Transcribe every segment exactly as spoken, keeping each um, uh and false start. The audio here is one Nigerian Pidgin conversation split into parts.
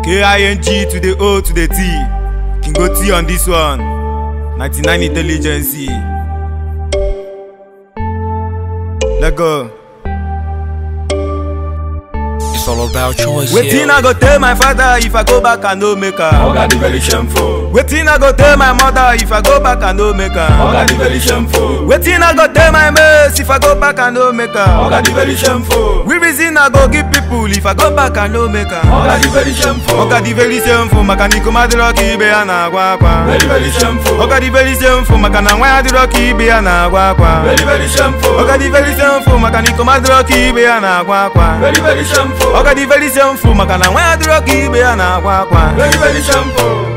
K I N G to the O to the T. Kingo T on this one. ninety-nine Intelligence. Let go. It's all about choice. Waiting, yeah. I go tell my father if I go back and no make her. Oga the very shameful. Waiting, I go tell my mother if I go back and no make her. Oga the very shameful. Waiting, I go tell my mates if I go back and no make her. Oga the very shameful. We reason I go give people if I go back and no make her. Oga the very shameful. Oga the very shameful. Makaniko madiroki be ana gwa kwa. Very very shameful. Oga the very shameful. Makana waya diroki be ana gwa kwa. Very very shameful. Oga the very shameful. Makaniko madiroki be ana gwa kwa. Very very shameful. Oga the very shameful. Makana waya diroki be ana gwa kwa. Very very shameful.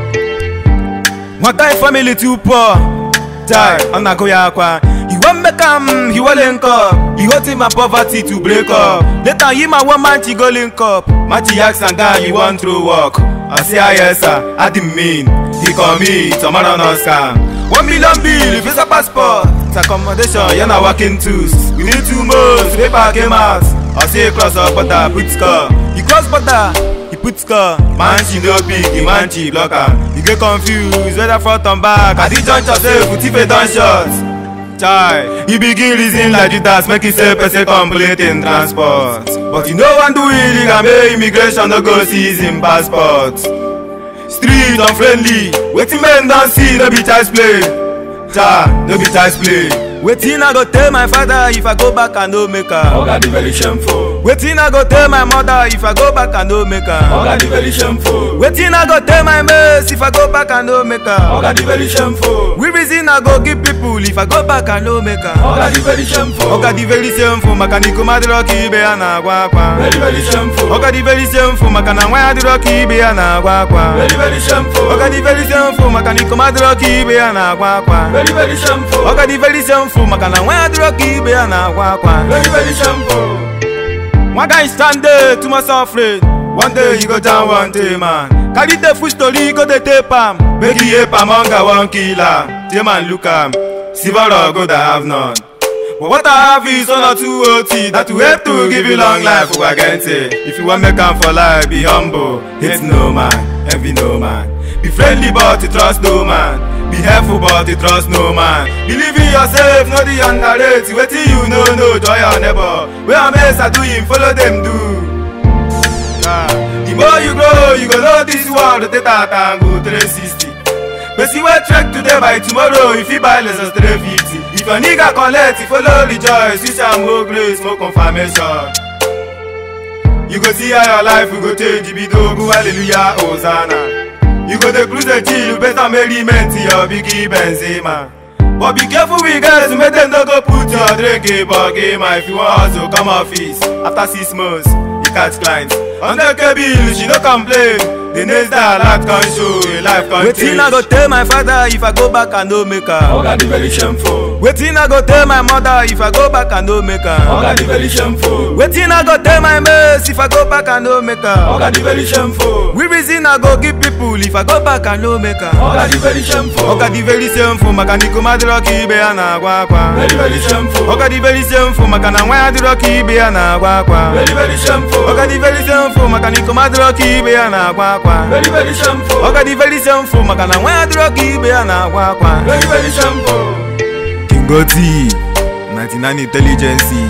One guy family too poor. Die, I'm not going to he won't make him, he won't link up. He wanting my poverty to break up. Later, he my one man, he go link up. Matty ask and guy, he want to walk. I say, ah, yes, sir, I didn't mean. He call me, tomorrow no scam. One million bill, if it's a passport. It's accommodation, you're not working tools. We need two months, paper came out. I say, cross up butter, put score. He cross butter. He put score, man she no big, the man she block am. You get confused, whether front and back. At the juncture say, put if a done shot. Chai, he begin reason like Judas, make he say person complete in transport. But you no one do it, he can make immigration no go seize him passport. Street unfriendly, waiting men don't see, no be child's play. Chai, no be child's play. Waiting I go tell my father if I go back and no make her. Oga the very shameful. Waiting I go tell my mother if I go back and no make her. Oga the very shameful. Waiting I go tell my mates if I go back and no make her. Oga the very shameful. We reason I go give people if I go back and no make her. Oga the very shameful. Oga the very shameful. Makaniko madiroki be ana gwa kwa. Very very shameful. Oga the very shameful. Makana waya diroki be ana gwa kwa. Very very shameful. Oga the very shameful. Makaniko madiroki be ana gwa kwa. Very very shameful. Oga the very shameful. Makana waya diroki be ana gwa kwa. Very very shameful. One guy stand there too much afraid. One day you go down one day, man. Carry the food story, go the tape am. Make you ape among a one killer. Tay man look am. Silver or gold I have none. But what I have is one or two O T that will help to give you long life. Who I can say, if you want make am for life, be humble. Hate no man, envy no man. Be friendly but you trust no man. Be helpful but you trust no man. Believe in yourself, no the underrate. Wetin you know, no joy your neighbor. Where I'm I do him, follow them do. Ah. The more you grow, you go know this world. The data can go three sixty. But see what track today by tomorrow. If you buy less than three fifty. If a nigga collect, you follow rejoice. You shall more grace, more confirmation. You go see how your life will go change. Be dogu, hallelujah, hosanna. You go to cruise the chill, you better merriment to your biggie Benzema. But be careful with guys, make them not go put your drink in buggy. If you want to come office, after six months, you catch clients. On the bill, she no complain. The next day, life can show, your life can change. Waiting I go tell my father if I go back and no make her. Oga the very shameful. Waiting I go tell my mother if I go back and no make her. Oga the very shameful. Waiting I go tell my mates if I go back and no make her. Oga the very shameful. We reason I go give people if I go back and no make her. Oga the very shameful. Oga the very shameful. Makaniko madiroki be ana gwa kwa. Very very shameful. Oga the very shameful. Makana waya diroki be ana gwa kwa. Very very shameful. Oga the very shameful. Makaniko madiroki be ana gwa kwa. Very very shameful. Oga the very shameful. Makana waya diroki be ana gwa kwa. Very very shameful. Kingo T, ninety-nine Intelligence.